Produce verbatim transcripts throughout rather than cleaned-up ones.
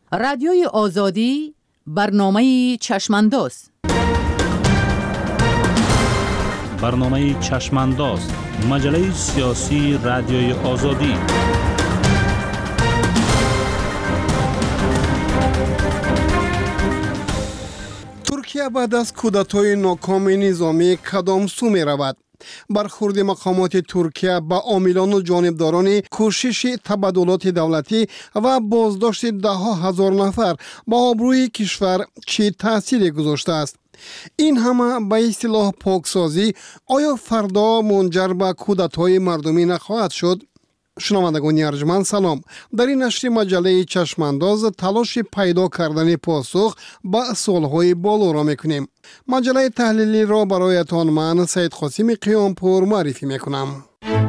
رادیوی آزادی برنامه چشمانداز. برنامه چشمانداز، مجله سیاسی رادیوی آزادی. ترکیه بعد از کودتای ناکام نظامی کدام سو می رود؟ برخورد مقامات ترکیه با عاملان و جانبداران کوشش تبادلات دولتی و بازداشت ده ها هزار نفر با آبروی کشور چه تأثیری گذاشته است؟ این همه به اصطلاح پاکسازی آیا فردا منجر به کودتای مردمی نخواهد شد؟ شنوندگان ارجمند سلام. در این نشر مجله چشمانداز تلاش پیدا کردن پاسخ به سوالهای بالا را میکنیم. مجله تحلیلی را برایتان من سید قاسم قیامپور معرفی میکنم.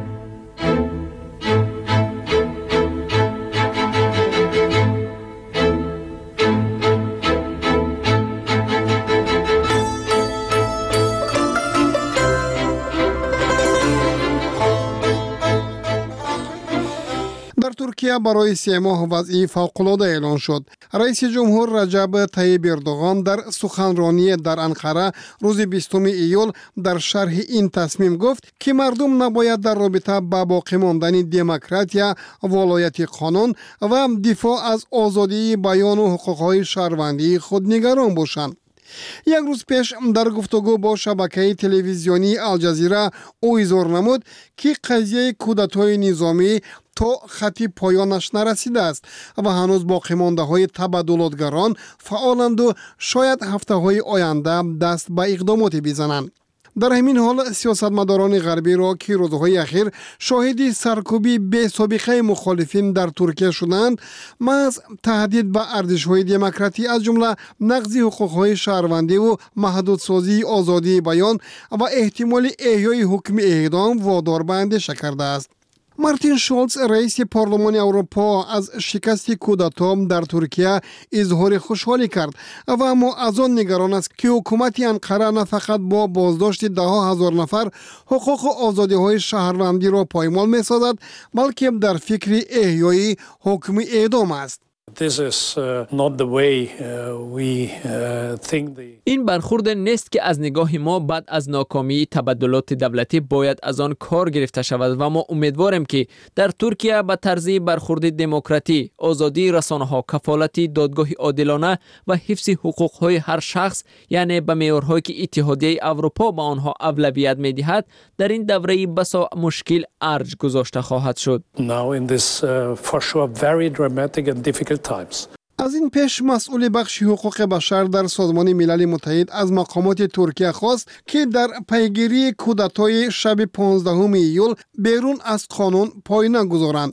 ترکیه برای سه ماه وضعی فوق‌العاده اعلان شد. رئیس جمهور رجب طیب اردوغان در سخنرانی در انقره روز بیستم ایول در شرح این تصمیم گفت که مردم نباید در رابطه با باقی ماندن دموکراسی، ولایت قانون و دفاع از آزادی بیان و حقوق‌های شهروندی خود نگران باشند. یک روز پیش در گفتگو با شبکه تلویزیونی الجزیره او اظهار نمود که قضیه کودتای نظامی تا خط پایانش نرسیده است و هنوز باقی مانده های تبادلاتگران فعالند و شاید هفته های آینده دست به اقدامات بزنند. در همین حال سیاستمداران غربی را که روزهای اخیر شاهد سرکوبی بی سابقه مخالفین در ترکیه شدند، محض تهدید به ارزش‌های دموکراتی از جمله نقض حقوق‌های شهروندی و محدودسازی آزادی بیان و احتمال احیای حکم اعدام وادار به اندیشه کرده است. مارتین شولز رئیس پارلمان اروپا از شکست کودتا در ترکیه اظهار خوشحالی کرد و اما از آن نگران است که حکومت انقره نه فقط با بازداشت ده ها هزار نفر حقوق و آزادی های شهروندی را پایمال می سازد، بلکه در فکر احیای حکم اعدام است. This is uh, not the way uh, we uh, think the... این برخورد نیست که از نگاه ما بعد از ناکامی تبادلات دولتی باید از آن کار گرفته شود و ما امیدواریم که در ترکیه به طرز برخورد دموکراتی، آزادی رسانه‌ها، کفالت دادگاه عادلانه و حفظ حقوق‌های هر شخص، یعنی به معیارهایی که اتحادیه اروپا به آنها اولویت می‌دهد، در این دوره بسا مشکل ارج گذاشته خواهد شد. Now in this uh, for sure very dramatic and difficult times. از این پیش مسئول بخش حقوق بشر در سازمان ملل متحد از مقامات ترکیه خواست که در پیگیری کودتای شب پانزدهم ایول بیرون از قانون پای نگذارند.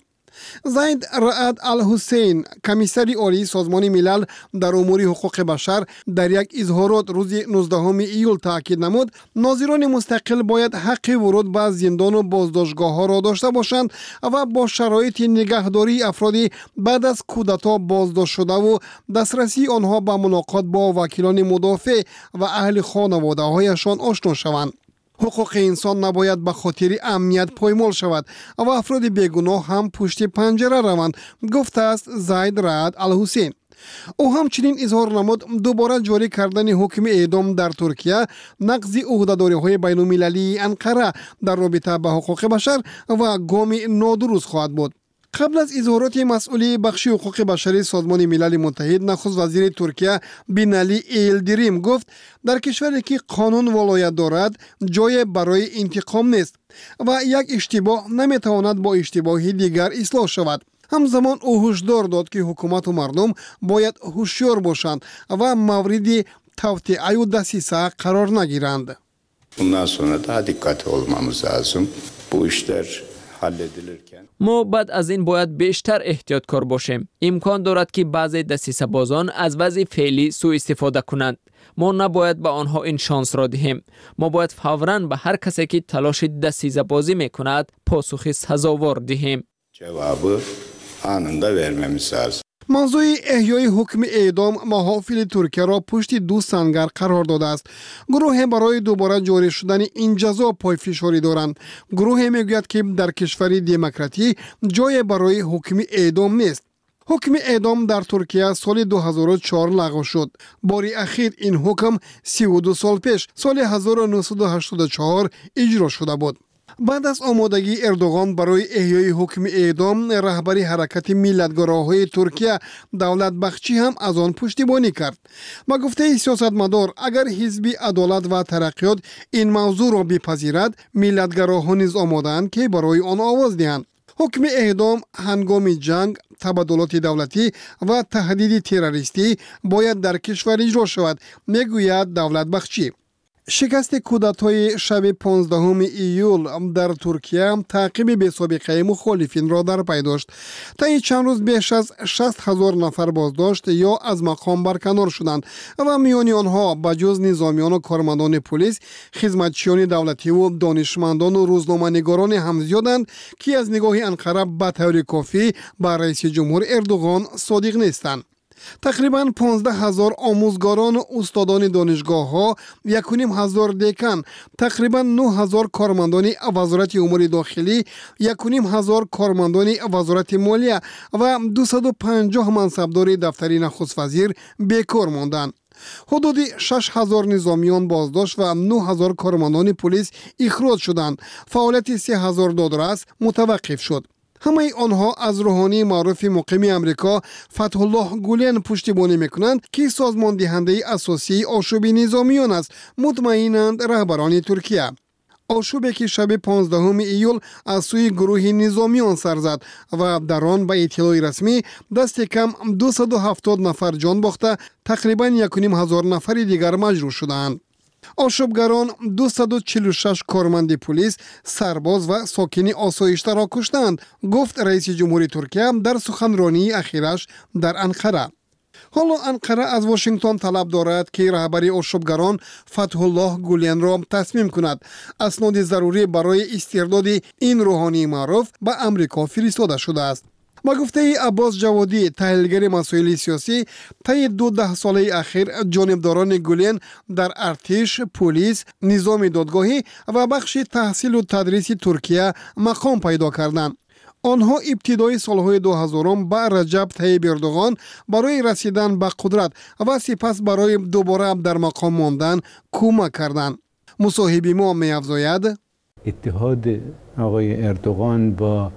زید رعد الحسین، کمیسر عالی سازمان ملل در امور حقوق بشر، در یک اظهارات روز نوزدهم ایول تاکید نمود ناظران مستقل باید حق ورود به زندان و بازداشتگاه ها را داشته باشند و با شرایط نگهداری افرادی بعد از کودتا بازداشت شده و دسترسی آنها به ملاقات با وکیلان مدافع و اهل خانواده هایشان آشنا شوند. حقوق انسان نباید به خاطر امنیت پایمال شود و افراد بیگناه هم پشت پنجره روند، گفته است زید رعد الحسین. او همچنین اظهار نمود دوباره جاری کردن حکم اعدام در ترکیه نقض عهده‌داری‌های بین‌المللی انقره در رابطه با حقوق بشر و گام نادرست خواهد بود. قبل از اظهارات مسئولی بخش حقوق بشری سازمان ملل متحد، نخست وزیر ترکیه بینالی ایلدریم گفت در کشوری که قانون ولایت دارد جای برای انتقام نیست و یک اشتباه نمیتواند با اشتباهی دیگر اصلاح شود. همزمان او هشدار داد که حکومت و مردم باید هوشیار باشند و مورد توطئه و دسیسه قرار نگیرند. Bundan sonra daha dikkatli olmamız lazım. Bu işler ما بعد از این باید بیشتر احتیاطکار باشیم. امکان دارد که بعضی دسیسه بازان از وضع فعلی سوء استفاده کنند. ما نباید به آنها این شانس را دهیم. ما باید فوراً به هر کسی که تلاش دسیسه بازی میکند پاسخ سزاوار دهیم. cevabı anında vermemiz lazım. موضوع احیای حکم اعدام محافل ترکیه را پشت دو سنگر قرار داده است. گروه برای دوباره جاری شدن این جزا پای فشاری دارند. گروه میگوید که در کشور دموکراتی جای برای حکم اعدام نیست. حکم اعدام در ترکیه سال دو هزار و چهار لغو شد. باری اخیر این حکم سی و دو سال پیش سال هزار و نهصد و هشتاد و چهار اجرا شده بود. بعد از آمادگی اردوغان برای احیای حکم اعدام، رهبری حرکت ملتگراهای ترکیه دولت بخشی هم از آن پشتیبانی کرد. با گفته سیاستمدار، اگر حزب عدالت و ترقیات این موضوع را بپذیرد، ملتگراها نیز آماده‌اند که برای آن آواز دهند. حکم اعدام هنگام جنگ، تبادلات دولتی و تهدید تروریستی باید در کشور اجرا شود، میگوید دولت بخشی. شکست کودتای شب پانزدهم ایول در ترکیه تعقیب به سابقه مخالفین را در پی داشت. تا این چند روز بیش از شصت هزار نفر بازداشت یا از مقام برکنار شدند و میان آنها بجز نظامیان و کارمندان پلیس، خدمتچیان دولتی و دانشمندان و روزنامه‌نگاران هم زیادند که از نگاه انقره به طور کافی با رئیس جمهور اردوغان صادق نیستند. تقریباً پانزده هزار آموزگاران و استادان دانشگاه ها، یک و نیم هزار دکان، تقریباً نه هزار کارمندان وزارت امور داخلی، یک و نیم هزار کارمندان وزارت مالیه و دویست و پنجاه منصبدار دفتر نخست وزیر بیکار ماندند. حدود شش هزار نظامیان بازداشت و نه هزار کارمندان پلیس اخراج شدند. فعالیت سه هزار دادرس متوقف شد. همه آنها از روحانی معروف مقیم امریکا فتح الله گولن پشتیبانی میکنند که سازمان دهنده اساسی آشوب نظامیان است، مطمئنند رهبران ترکیه. آشوبی که شب پانزدهم ایول از سوی گروه نظامیان سر زد و در آن به اطلاع رسمی دست کم دویست و هفتاد نفر جان باخته، تقریبا یک و نیم هزار نفر دیگر مجروح شدند. آشوبگران دویست و چهل و شش کارمند پلیس، سرباز و ساکن آسایشته را کشتند، گفت رئیس جمهوری ترکیه در سخنرانی اخیرش در انقره. حالا انقره از واشنگتن طلب دارد که رهبری آشوبگران فتح الله گولن را تصمیم کند. اسناد ضروری برای استرداد این روحانی معروف به امریکا فرستاده شده است. با گفته عباس جوادی، تحلیلگر مسائل سیاسی، طی دو ده ساله اخیر جانبداران گولن در ارتش، پلیس، نظام دادگاهی و بخش تحصیل و تدریس ترکیه مقام پیدا کردند. آنها ابتدای سالهای دو هزارم با رجب طیب اردوغان برای رسیدن به قدرت و سپس برای دوباره در مقام ماندن کمک کردند. مصاحبی ما می‌افزاید: اتحاد آقای اردوغان با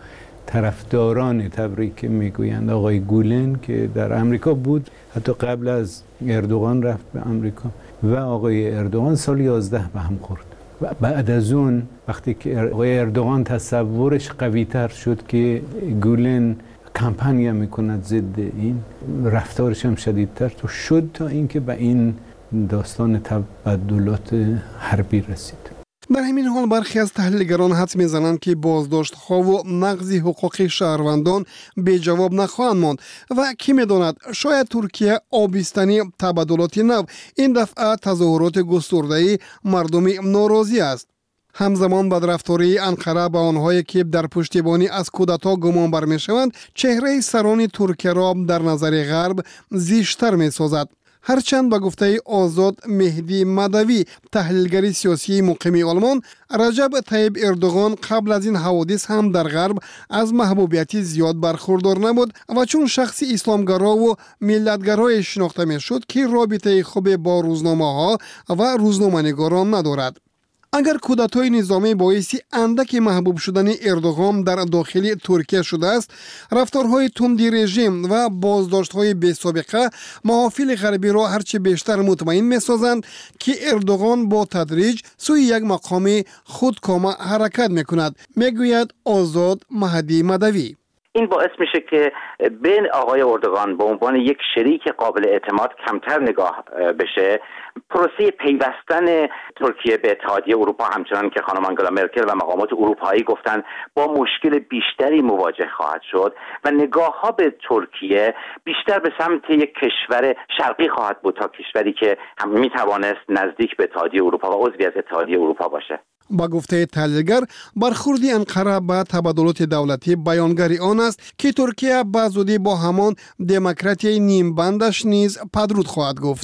طرفداران تبریک میگویند آقای گولن که در امریکا بود، حتی قبل از اردوغان رفت به امریکا، و آقای اردوغان سال یازده به هم خورد. و بعد از اون وقتی که آقای اردوغان تصورش قوی تر شد که گولن کمپانی میکند ضد این، رفتارش هم شدیدتر تو شد تا اینکه به این داستان تبادلات حربی رسید. در همین حال برخی از تحلیلگران حدس میزنند که بازداشت‌ها و نقض حقوق شهروندان بی جواب نخواهند ماند و کی میداند شاید ترکیه آبستنی تبادلات نو این دفعه تظاهرات گسترده مردم ناراضی است. همزمان بدرفتاری انقره به آنهایی که در پشتیبانی از کودتا گمان بر میشوند چهره سران ترکیه را در نظر غرب زیشتر میسازد. هرچند به گفته آزاد مهدی مدوی، تحلیلگر سیاسی مقیم آلمان، رجب طیب اردوغان قبل از این حوادث هم در غرب از محبوبیتی زیاد برخوردار نبود و چون شخص اسلامگرا و ملتگرای شناخته می شد که رابطه خوب با روزنامه ها و روزنامه‌نگاران ندارد. اگر کودتای نظامی باعث اندک محبوب شدن اردوغان در داخل ترکیه شده است، رفتارهای تندی رژیم و بازداشت‌های بی‌سابقه محافل غربی را هرچه بیشتر مطمئن می‌سازند که اردوغان با تدریج سوی یک مقام خودکامه حرکت می‌کند، میگوید آزاد مهدی مدوی. این باعث میشه که بین آقای اردوغان به عنوان یک شریک قابل اعتماد کمتر نگاه بشه. پروسه پیوستن ترکیه به اتحادیه اروپا همچنان که خانم آنگلا مرکل و مقامات اروپایی گفتن با مشکل بیشتری مواجه خواهد شد و نگاه ها به ترکیه بیشتر به سمت یک کشور شرقی خواهد بود تا کشوری که هم میتوانست نزدیک به اتحادیه اروپا و عضوی از اتحادیه اروپا باشه. با گفته تحلیلگر، برخورد انقره به تبادلات دولتی بیانگری آن است که ترکیه به زودی با همان دموکراسی نیم بندش نیز پدرود خواهد گفت.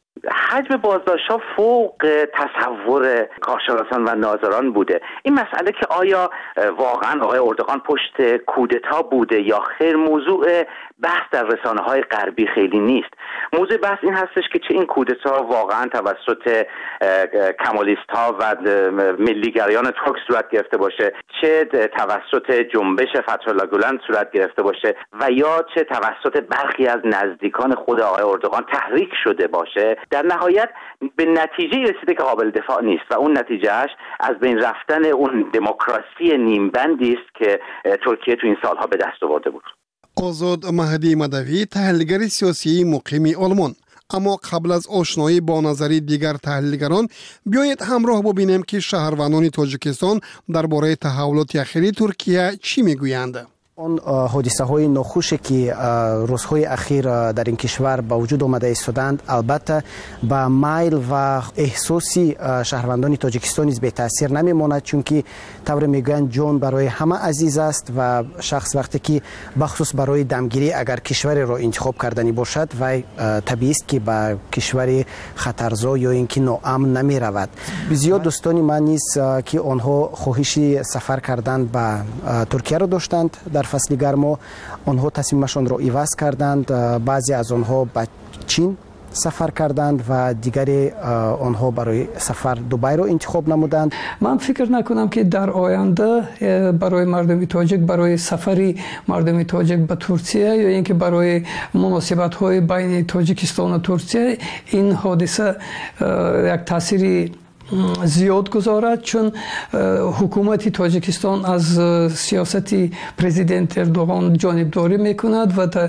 حجم بازداشت‌ها فوق تصور کارشناسان و ناظران بوده. این مسئله که آیا واقعا آقای اردوغان پشت کودتا بوده یا خیر، موضوع بحث در رسانه‌های غربی خیلی نیست. موضوع بحث این هستش که چه این کودتا واقعا توسط کمالیست‌ها و ملیگرایان ترک صورت گرفته باشه، چه توسط جنبش فتح‌الله گولن صورت گرفته باشه و یا چه توسط برخی از نزدیکان خود آقای اردوغان تحریک شده باشه، در نهایت به نتیجه رسیده که قابل دفاع نیست و اون نتیجهش از بین رفتن اون دموکراسی نیمبندی است که ترکیه تو این سالها به دست آورده بود. آزاد مهدی مدوی، تحلیلگر سیاسی مقیم آلمان. اما قبل از آشنایی با نظری دیگر تحلیلگران، بیایید همراه ببینیم که شهروندان تاجیکستان درباره تحولات اخیری ترکیه چی میگویند. اون حادثه های ناخوشی که روزهای اخیر در این کشور با وجود آمده ایستادند البته با مایل و احساسی شهروندان تاجیکستان نیز به تاثیر نمیماند، چون که طور میگویند جان برای همه عزیز است و شخص وقتی که بخصوص برای دمگیری اگر کشوری را انتخاب کردنی باشد و طبیعی است که با کشوری خطرزا یا اینکه ناامن نمی رود. بسیار دوستانی من نیز که آنها خواهشی سفر کردن به ترکیه را داشتند در فصل گرما، آنها تصمیمشان را عوض کردند. بعضی از آنها به چین سفر کردند و دیگری آنها برای سفر دبی را انتخاب نمودند. من فکر نکنم که در آینده برای مردم تاجیک، برای سفری مردم تاجیک به ترکیه یا اینکه برای مناسبت های بین تاجیکستان و ترکیه این حادثه یک تأثیری زیاد گذارد، چون حکومت تاجیکستان از سیاست پرزیدنت اردوغان جانبداری میکند و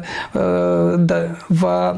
و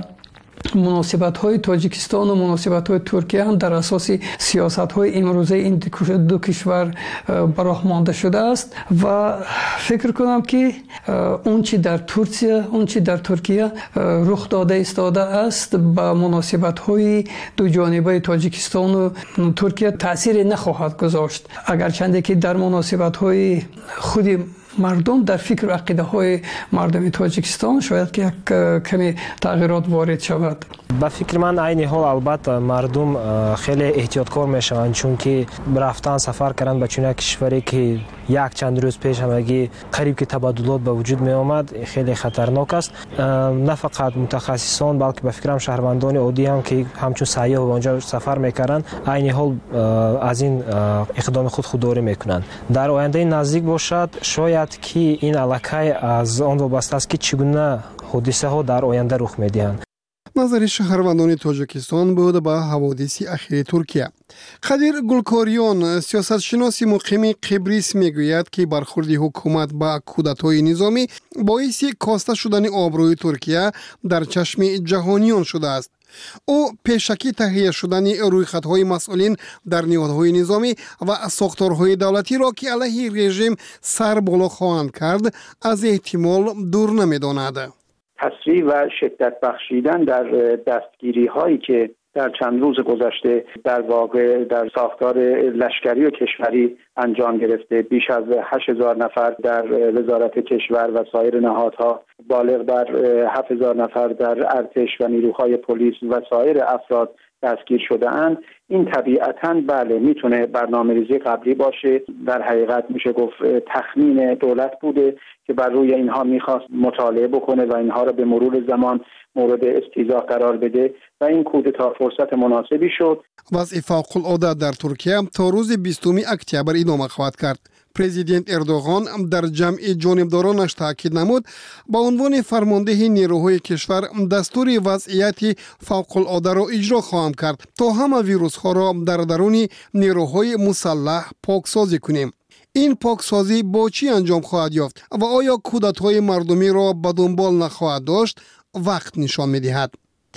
مناسبت های تاجیکستان و مناسبت های ترکیه هم در اساس سیاست های امروزه این دو کشور براه مانده شده است و فکر کنم که اون چی در ترکیه اون چی در ترکیه رخ داده ایستاده است با مناسبت های دو جانبه تاجیکستان و ترکیه تأثیر نخواهد گذاشت، اگرچند که در مناسبت های خود مردم در فکر و عقیده های مردم تاجیکستان شاید که یک کمی تغییرات وارد شود. با فکر من عین حال البته مردم خیلی احتیاطکار میشوند، چون که رفتن سفر کردن به چنین کشوری که یک چند روز پیش همگی قریب که تبادلات به وجود می آمد خیلی خطرناک است. نه فقط متخصصان بلکه به فکرم شهروندان عادی هم که همچون سیاح به آنجا سفر میکردن عین حال از این اقدام خود خودداری میکنند. در آینده نزدیک باشد شاید که این علاقه از آن وابسته است که چگونه حادثه ها در آینده رخ میدهند. نظر شهروندان تاجیکستان بود با حوادث اخیر ترکیه. قدیر گلکاریان، سیاستشناس مقیم قبریس، میگوید که برخورد حکومت با کودتای نظامی باعث کاسته شدن آبروی ترکیه در چشم جهانیان شده است. او پیشکی تهیه شدن رویخطهای مسئولین در نهادهای نظامی و ساختارهای دولتی را که علیه رژیم سر بالا خواهند کرد از احتمال دور نمی‌داند. تسریع و شدت بخشیدن در دستگیری هایی که در چند روز گذشته در واقع در ساختار لشکری و کشوری انجام گرفته، بیش از هشت هزار نفر در وزارت کشور و سایر نهادها، بالغ بر هفت هزار نفر در ارتش و نیروهای پلیس و سایر افراد دستگیر شده اند. این طبیعتاً بله میتونه برنامه‌ریزی قبلی باشه. در حقیقت میشه گفت تخمین دولت بوده که بر روی اینها میخواست مطالعه بکنه و اینها را به مرور زمان مورد استیضاح قرار بده و این کودتا فرصت مناسبی شد. وضع فوق‌العاده در ترکیه تا روز بیستم اکتبر ادامه خواهد کرد. پرزیدنت اردوغان در جمع جانبدارانش تاکید نمود با عنوان فرمانده نیروهای کشور دستور وضعیت فوق‌العاده را اجرا خواهم کرد تا همه ویروس ها را در درون نیروهای مسلح پاکسازی کنیم. این پاکسازی با چی انجام خواهد یافت و آیا کودتای مردمی را به دنبال نخواهد داشت؟ وقت نشان می‌دهد.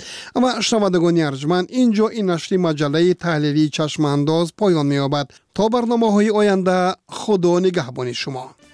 اما شنوندگان ارجمند، اینجا این نشر مجله تحلیلی چشم انداز پایان می‌یابد. تا برنامه‌های آینده، خدا نگهبان شما.